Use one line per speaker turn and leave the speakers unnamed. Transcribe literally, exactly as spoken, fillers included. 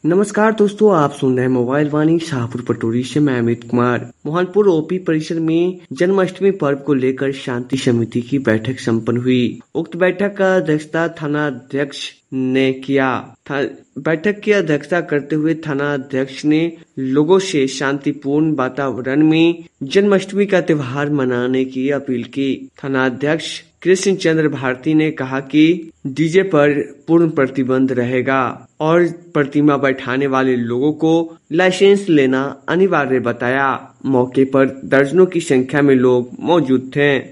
नमस्कार दोस्तों, आप सुन रहे हैं मोबाइल वाणी शाहपुर पटोरी से। मैं अमित कुमार। मोहनपुर ओपी परिसर में जन्माष्टमी पर्व को लेकर शांति समिति की बैठक संपन्न हुई। उक्त बैठक का अध्यक्षता थाना अध्यक्ष ने किया। बैठक की अध्यक्षता करते हुए थाना अध्यक्ष ने लोगों से शांतिपूर्ण वातावरण में जन्माष्टमी का त्योहार मनाने की अपील की। थाना अध्यक्ष कृष्ण चंद्र भारती ने कहा कि डीजे पर पूर्ण प्रतिबंध रहेगा और प्रतिमा बैठाने वाले लोगों को लाइसेंस लेना अनिवार्य बताया। मौके पर दर्जनों की संख्या में लोग मौजूद थे।